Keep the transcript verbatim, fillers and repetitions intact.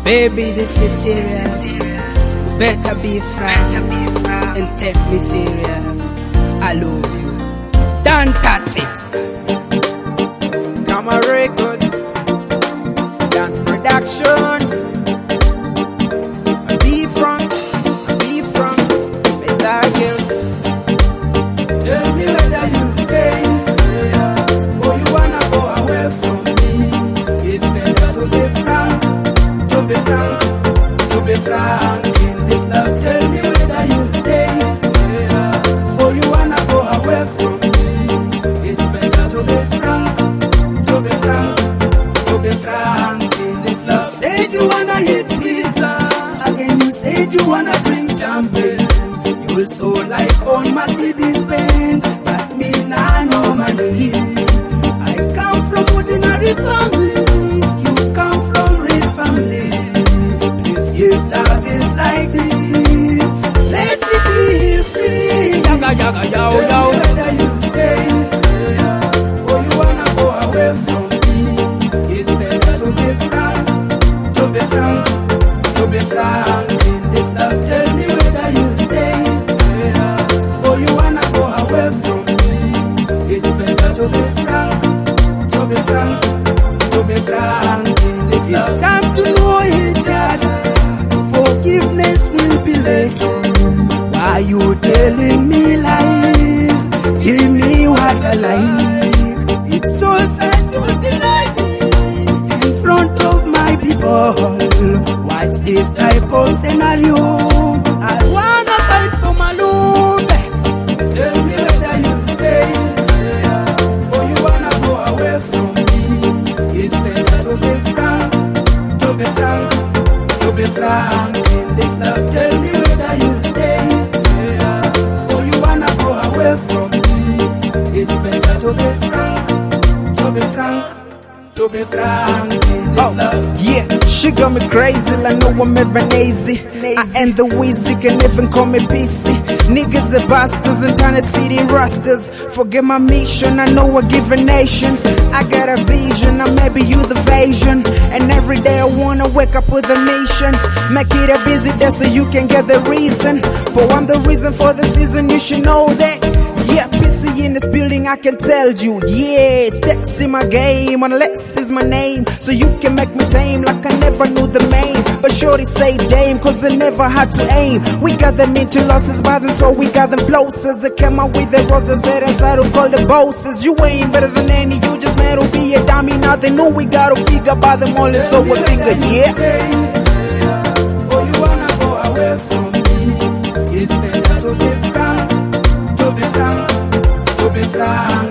Baby, this is serious. Better be frank and take me serious. I love you. Don't touch it. Gamma Records, Dance Production. Be front, be front, better girls. Tell me whether you stay or you wanna go away from me. It's better to be frank, to be frank, to be frank in this love. Tell me whether you stay or you wanna go away from me. It's better to be frank, to be frank, to be frank in this love. You said you wanna hit pizza, again you said you wanna drink champagne. You also like on Mercedes Benz, but me nah no money. I come from ordinary family, you come from rich family. Please, if love is like this, let me be free. Yaga yaga yo yo. Tell me whether you stay or you wanna go away from me. It's better to be frank, to be frank, to be frank in this love. Tell me whether you stay or you wanna go away from me. It's better to be frank, to be frank, to be frank in this love. It's time to know each other. Forgiveness will be later. Why you telling me lies? Give me what I like. It's so sad to deny me in front of my people. What's this type of scenario? I wanna fight for my love. Tell me whether you stay or you wanna go away from me. It's better to be frank, to be frank, to be frank in this love. Tell me whether you stay or you wanna go away from me. It's better to be frank, to be frank, to be frank in this Oh, love. yeah, she got me crazy, like no I'm ever lazy. I am the Wheezy, can even call me P C. Niggas are bastards and tiny city rusters. Forget my mission, I know I give a nation. I got a vision, or maybe you the vision. And every day I wanna wake up with a mission. Make it a busy day so you can get the reason. For one, the reason for the season, you should know that. Yeah, busy in this building, I can tell you. Yeah, stacks in my game, unless is my name. So you can make me tame like I never knew the main. But shorty say dame, cause I never had to aim. We got them into losses by them, so we got them closest. They came out with the roses that I started to call the bosses. You ain't better than any, you just meant to be a dummy. Now they know we gotta figure by them all, and so we figure, yeah. Or you wanna go away from me. It's better to be frank, to be frank, to be frank